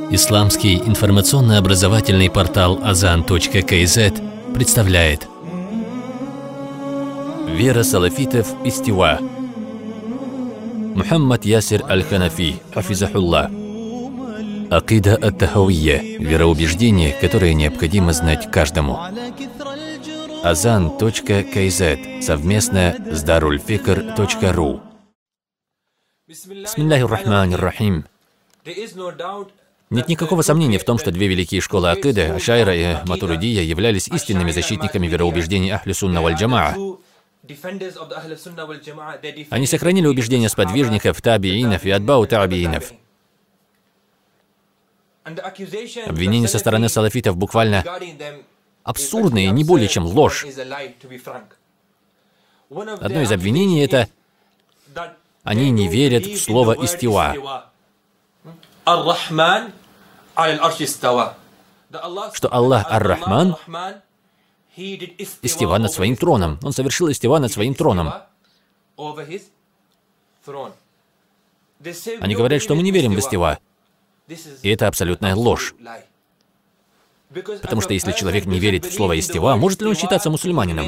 Исламский информационно-образовательный портал Azan.kz представляет Вера салафитов Истива. Мухаммад Ясир Аль-Ханафи, хафизахуллах. Акида ат-Тахавийя, вероубеждение, которое необходимо знать каждому. Azan.kz, совместно с darulfikr.ru. Бисмиллахир-рахманир-рахим. Нет никакого сомнения в том, что две великие школы акиды, Ашайра и Матуридия, являлись истинными защитниками вероубеждений Ахлю Сунна валь Джамаа. Они сохранили убеждения сподвижников, табиинов и атбау табиинов. Обвинения со стороны салафитов буквально абсурдные, не более чем ложь. Одно из обвинений — это они не верят в слово «истива». Что Аллах Ар-Рахман истива над своим троном. Он совершил истива над своим троном. Они говорят, что мы не верим в истива. И это абсолютная ложь. Потому что если человек не верит в слово «истива», может ли он считаться мусульманином?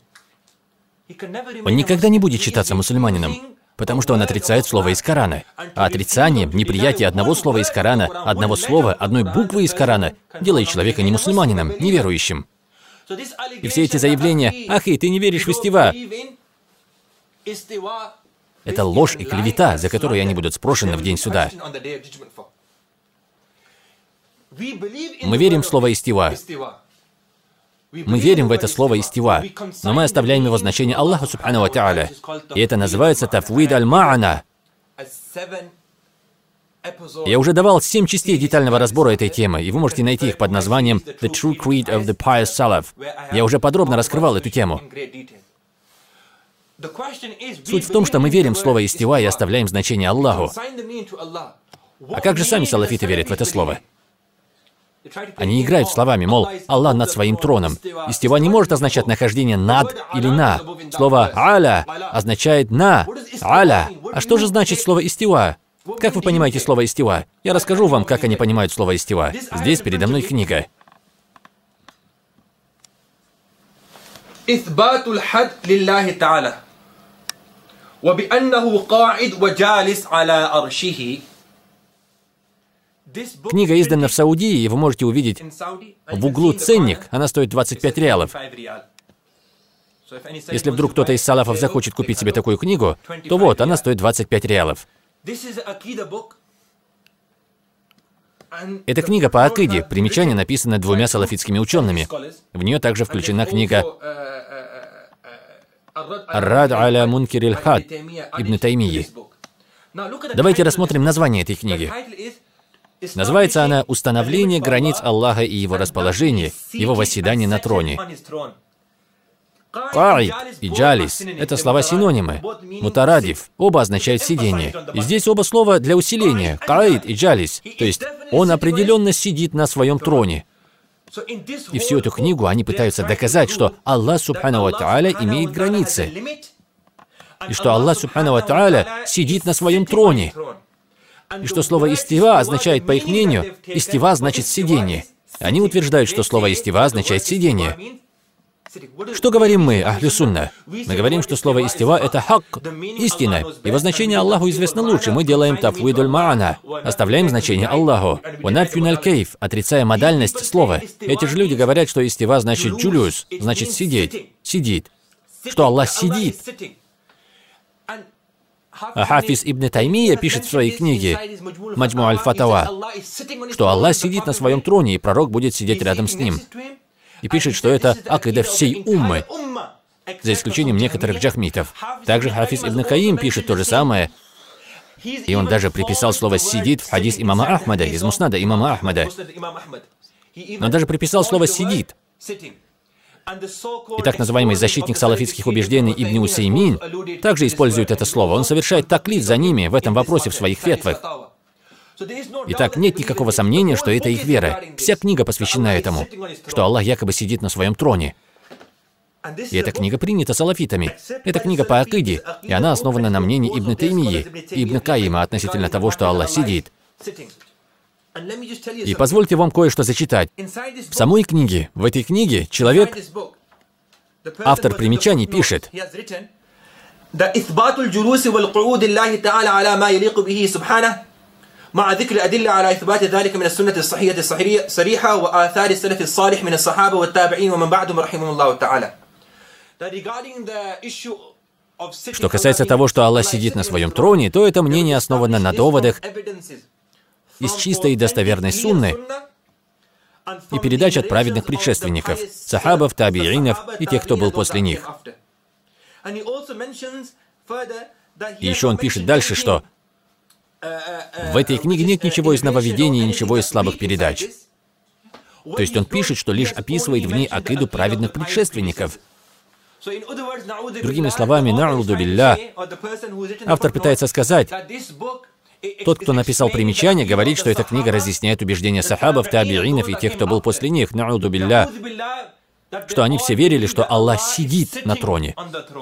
Он никогда не будет считаться мусульманином, потому что он отрицает слово из Корана. А отрицание, неприятие одного слова из Корана, одного слова, одной буквы из Корана делает человека не мусульманином, неверующим. И все эти заявления: «Ахи, ты не веришь в истива», это ложь и клевета, за которую они будут спрошены в день суда. Мы верим в слово «истива». Мы верим в это слово «истива», но мы оставляем его значение Аллаху Субхану ва Тааля. И это называется тафвид аль-ма'ана. Я уже давал 7 частей детального разбора этой темы, и вы можете найти их под названием «The True Creed of the Pious Salaf». Я уже подробно раскрывал эту тему. Суть в том, что мы верим в слово «истива» и оставляем значение Аллаху. А как же сами салафиты верят в это слово? Они играют словами, мол, Аллах над своим троном. Истива не может означать нахождение над или на. Слово «аля» означает «на». «Аля». А что же значит слово «истива»? Как вы понимаете слово «истива»? Я расскажу вам, как они понимают слово «истива». Здесь передо мной книга. Исбатуль хад лиллахи та'аля. Ва би'аннаху ка'ид ва джалис аля аршихи. Книга издана в Саудии, и вы можете увидеть в углу ценник. Она стоит 25 реалов. Если вдруг кто-то из салафов захочет купить себе такую книгу, то вот, она стоит 25 реалов. Эта книга по акиде. Примечание написано 2 салафитскими учеными. В нее также включена книга «Ар-Рад аля мункириль хад» Ибн Таймии. Давайте рассмотрим название этой книги. Называется она «Установление границ Аллаха и Его расположение, Его восседание на троне». «Ка'ид» и «джалис» — это слова-синонимы. «Мутарадиф» — оба означают «сидение». И здесь оба слова для усиления — «ка'ид» и «джалис». То есть он определенно сидит на своем троне. И всю эту книгу они пытаются доказать, что Аллах Субхану ва Тааля имеет границы. И что Аллах Субхану ва Тааля сидит на своем троне. И что слово «истива» означает, по их мнению, «истива» значит «сидение». Они утверждают, что слово «истива» означает «сидение». Что говорим мы, Ахлю Сунна? Мы говорим, что слово «истива» — это хак, истина. Его значение Аллаху известно лучше. Мы делаем тафвид аль-ма'ана, оставляем значение Аллаху. Унафюн аль-кейф, отрицая модальность слова. Эти же люди говорят, что «истива» значит «джулюс», значит «сидеть», «сидит». Что Аллах сидит. А Хафиз Ибн Таймия пишет в своей книге «Маджму аль-Фатава», что Аллах сидит на своем троне, и пророк будет сидеть рядом с ним. И пишет, что это акида всей уммы, за исключением некоторых джахмитов. Также Хафиз Ибн Каим пишет то же самое, и он даже приписал слово «сидит» в хадис имама Ахмада, из муснада имама Ахмада. Он даже приписал слово «сидит». И так называемый защитник салафитских убеждений Ибн Усеймин также использует это слово. Он совершает таклид за ними в этом вопросе в своих фетвах. Итак, нет никакого сомнения, что это их вера. Вся книга посвящена этому, что Аллах якобы сидит на своем троне. И эта книга принята салафитами. Это книга по акиде, и она основана на мнении Ибн Таймии и Ибн Каима относительно того, что Аллах сидит. И позвольте вам кое-что зачитать. В самой книге, в этой книге, человек, автор примечаний, пишет: مع ذكر أدلة على إثبات ذلك من السنة الصحيحة الصريحة وآثار السلف الصالح من الصحابة والتابعين ومن بعدهم رحمهم الله تعالى. Что касается того, что Аллах сидит на своем троне, то это мнение основано на доводах из чистой и достоверной сунны и передач от праведных предшественников, сахабов, табиинов и тех, кто был после них. И еще он пишет дальше, что в этой книге нет ничего из нововведений и ничего из слабых передач. То есть он пишет, что лишь описывает в ней акиду праведных предшественников. Другими словами, на'уду билля, автор пытается сказать, тот, кто написал примечание, говорит, что эта книга разъясняет убеждения сахабов, табиинов и тех, кто был после них, на'уду билля, что они все верили, что Аллах сидит на троне,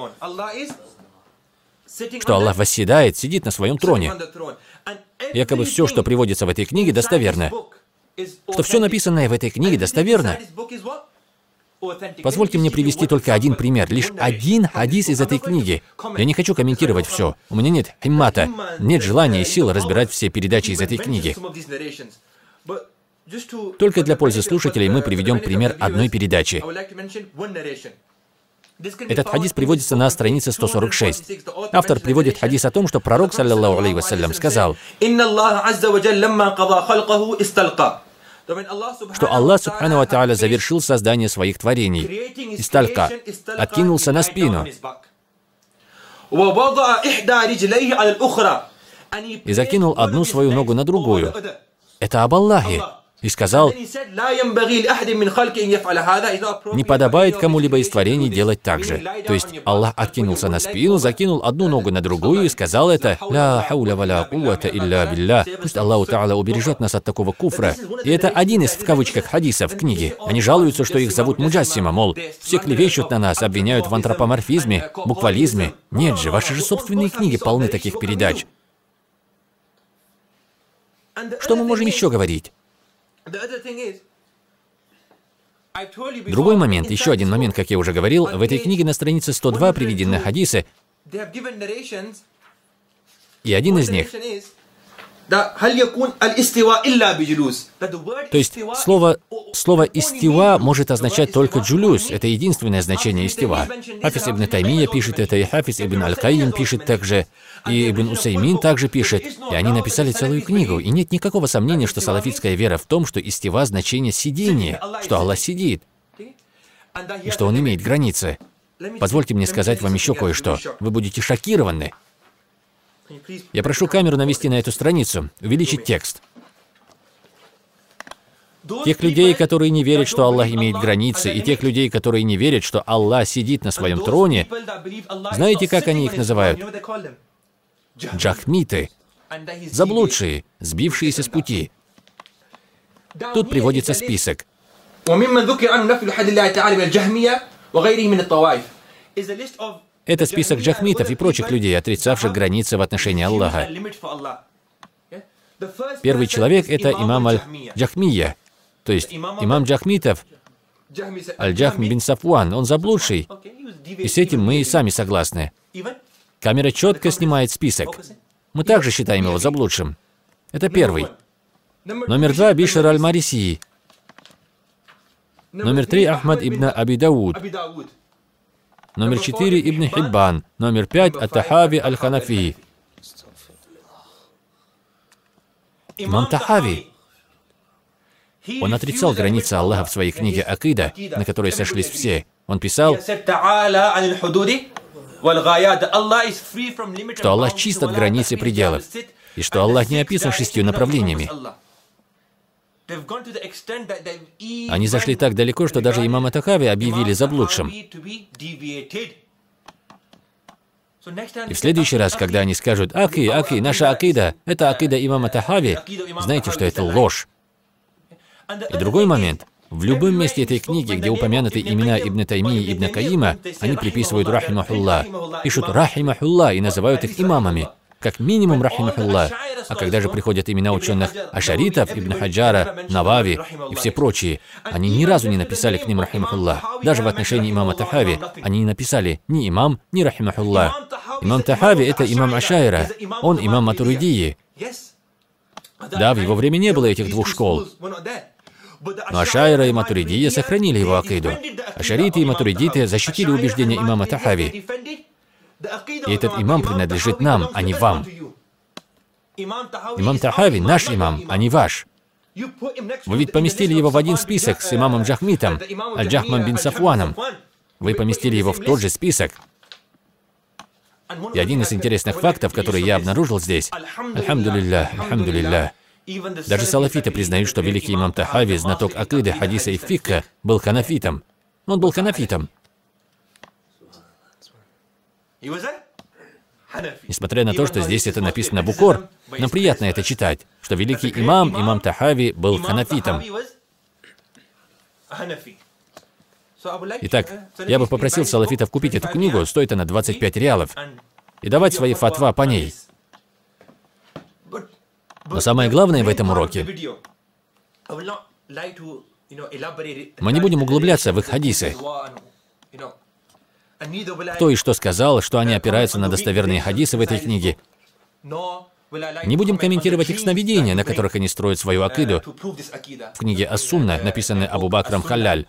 что Аллах восседает, сидит на своем троне. Якобы все, что приводится в этой книге, достоверно. Что все написанное в этой книге достоверно. Позвольте мне привести только один пример, лишь один хадис из этой книги. Я не хочу комментировать все. У меня нет химмата, нет желания и сил разбирать все передачи из этой книги. Только для пользы слушателей мы приведем пример одной передачи. Этот хадис приводится на странице 146. Автор приводит хадис о том, что пророк, саллаллаху алейхи вассалям, сказал, что Аллах, субхану ва тааля, завершил создание своих творений. Исталька, откинулся на спину и закинул одну свою ногу на другую. Это об Аллахе. И сказал, не подобает кому-либо из творений делать так же. То есть Аллах откинулся на спину, закинул одну ногу на другую и сказал это, «Ля хауля ва ля куввата илля билля». Пусть Аллаху Та'аля убережет нас от такого куфра. И это один из, в кавычках, хадисов в книге. Они жалуются, что их зовут муджассима, мол, все клевещут на нас, обвиняют в антропоморфизме, буквализме. Нет же, ваши же собственные книги полны таких передач. Что мы можем еще говорить? Другой момент, еще один момент, как я уже говорил, в этой книге на странице 102 приведены хадисы, и один из них, то есть слово «истива» может означать только «джулюс», это единственное значение «истива». Хафиз ибн Таймия пишет это, и Хафиз ибн Аль-Кайим пишет также, и Ибн Усаймин также пишет, и они написали целую книгу, и нет никакого сомнения, что салафитская вера в том, что «истива» значение «сидение», что Аллах сидит, и что Он имеет границы. Позвольте мне сказать вам еще кое-что, вы будете шокированы. Я прошу камеру навести на эту страницу, увеличить текст. Тех людей, которые не верят, что Аллах имеет границы, и тех людей, которые не верят, что Аллах сидит на своем троне, знаете, как они их называют? Джахмиты, заблудшие, сбившиеся с пути. Тут приводится список. Это список джахмитов и прочих людей, отрицавших границы в отношении Аллаха. Первый человек — это имам Аль-Джахмия, то есть имам джахмитов, Аль-Джахм бин Сафван, он заблудший, и с этим мы и сами согласны. Камера четко снимает список. Мы также считаем его заблудшим. Это первый. Номер 2 — Бишр аль-Марисии. Номер 3 — Ахмад ибн Аби Дауд. Номер 4 — Ибн Хиббан. Номер 5 — Ат-Тахави аль-Ханафи. Имам Тахави. Он отрицал границы Аллаха в своей книге «Акида», на которой сошлись все. Он писал, что Аллах чист от границ и пределов, и что Аллах не описан 6 направлениями. Они зашли так далеко, что даже имама Тахави объявили заблудшим. И в следующий раз, когда они скажут «Аки, наша акида, это акида имама Тахави», знайте, что это ложь. И другой момент. В любом месте этой книги, где упомянуты имена Ибн Таймии и Ибн Каима, они приписывают «Рахимахулла», пишут «Рахимахулла» и называют их имамами. как минимум, рахимахуллах. А когда же приходят имена ученых ашаритов, Ибн Хаджара, Навави и все прочие, они ни разу не написали к ним рахимахуллах. Даже в отношении имама Тахави они не написали ни имам, ни рахимахуллах. Имам Тахави — это имам Ашайра, он имам Матуридии. Да, в его время не было этих двух школ. Но Ашайра и Матуридия сохранили его акиду. Ашариты и Матуридиты защитили убеждения имама Тахави. И этот имам принадлежит нам, а не вам. Имам Тахави — наш имам, а не ваш. Вы ведь поместили его в один список с имамом Джахмитом, Аль-Джахмом бин Сафваном. Вы поместили его в тот же список. И один из интересных фактов, который я обнаружил здесь, альхамдулиллах, альхамдулиллах, даже салафиты признают, что великий имам Тахави, знаток акиды, хадиса и фикха, был ханафитом. Он был ханафитом. Несмотря на то, что здесь это написано букор, но приятно это читать, что великий имам Тахави, был ханафитом. Итак, я бы попросил салафитов купить эту книгу, стоит она 25 реалов, и давать свои фатва по ней. Но самое главное в этом уроке, мы не будем углубляться в их хадисы. Кто и что сказал, что они опираются на достоверные хадисы в этой книге. Не будем комментировать их сновидения, на которых они строят свою акиду. В книге Ас-Сунна, написанной Абу Бакром Халлаль,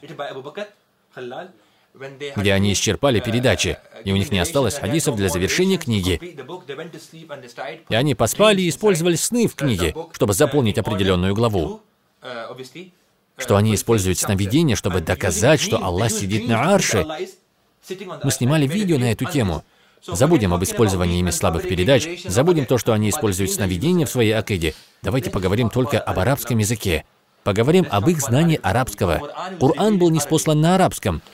где они исчерпали передачи, и у них не осталось хадисов для завершения книги. И они поспали и использовали сны в книге, чтобы заполнить определенную главу. Что они используют сновидения, чтобы доказать, что Аллах сидит на арше. Мы снимали видео на эту тему. Забудем об использовании ими слабых передач, забудем то, что они используют сновидения в своей акиде. Давайте поговорим только об арабском языке. Поговорим об их знании арабского. Коран был ниспослан на арабском.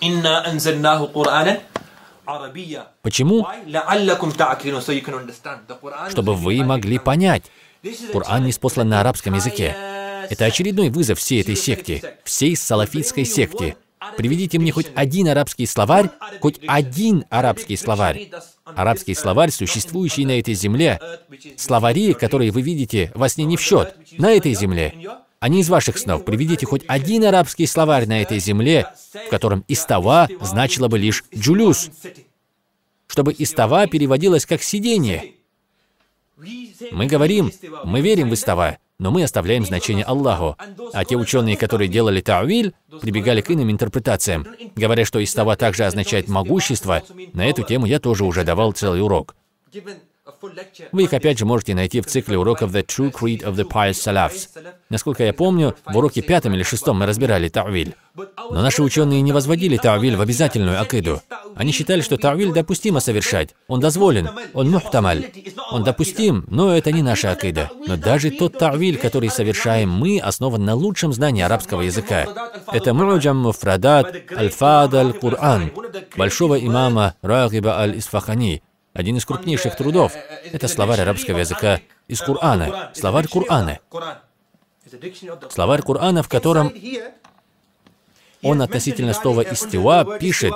Почему? Чтобы вы могли понять. Коран ниспослан на арабском языке. Это очередной вызов всей этой секте, всей салафитской секте. Приведите мне хоть один арабский словарь, хоть один арабский словарь. Арабский словарь, существующий на этой земле. Словари, которые вы видите, во сне не в счет. На этой земле. А не из ваших снов. Приведите хоть один арабский словарь на этой земле, в котором истава значило бы лишь джулюс. Чтобы истава переводилось как сидение. Мы говорим, мы верим в истава, но мы оставляем значение Аллаху. А те ученые, которые делали та'виль, прибегали к иным интерпретациям, говоря, что истава также означает могущество. На эту тему я тоже уже давал целый урок. Вы их опять же можете найти в цикле уроков The True Creed of the Pious Salafs. Насколько я помню, в уроке 5 или 6 мы разбирали та'виль. Но наши ученые не возводили та'виль в обязательную акиду. Они считали, что та'виль допустимо совершать. Он дозволен, он мухтамаль. Он допустим, но это не наша акида. Но даже тот та'виль, который совершаем мы, основан на лучшем знании арабского языка. Это Му'джам Муфрадат Аль-Фад Аль-Кур'ан большого имама Рагиба Аль-Исфахани. Один из крупнейших трудов. Это словарь арабского языка из Корана. Словарь Корана. Словарь Корана, в котором он относительно слова «истива» пишет: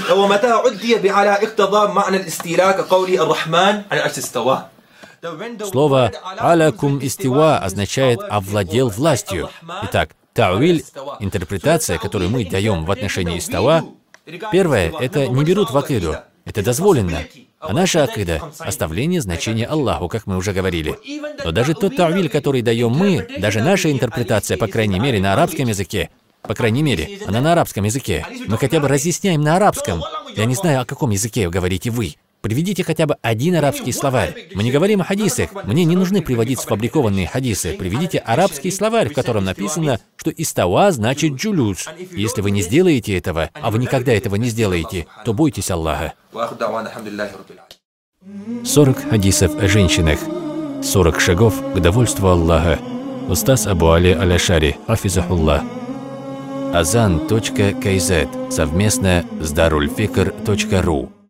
слово «алякум истива» означает «овладел властью». Итак, та'виль, интерпретация, которую мы даем в отношении истава, первое, это не берут в акиду. Это дозволено. А наша акида – оставление значения Аллаху, как мы уже говорили. Но даже тот та'виль, который даем мы, даже наша интерпретация, по крайней мере, на арабском языке, по крайней мере, она на арабском языке, мы хотя бы разъясняем на арабском. Я не знаю, о каком языке говорите вы. Приведите хотя бы один арабский словарь. Мы не говорим о хадисах. Мне не нужны приводить сфабрикованные хадисы. Приведите арабский словарь, в котором написано, что истава значит джулюс. Если вы не сделаете этого, а вы никогда этого не сделаете, то бойтесь Аллаха. 40 хадисов о женщинах. 40 шагов к довольству Аллаха. Устаз Абу Али Аль-Ашари, хафизахуллах. Azan.kz совместно с darulfikr.ru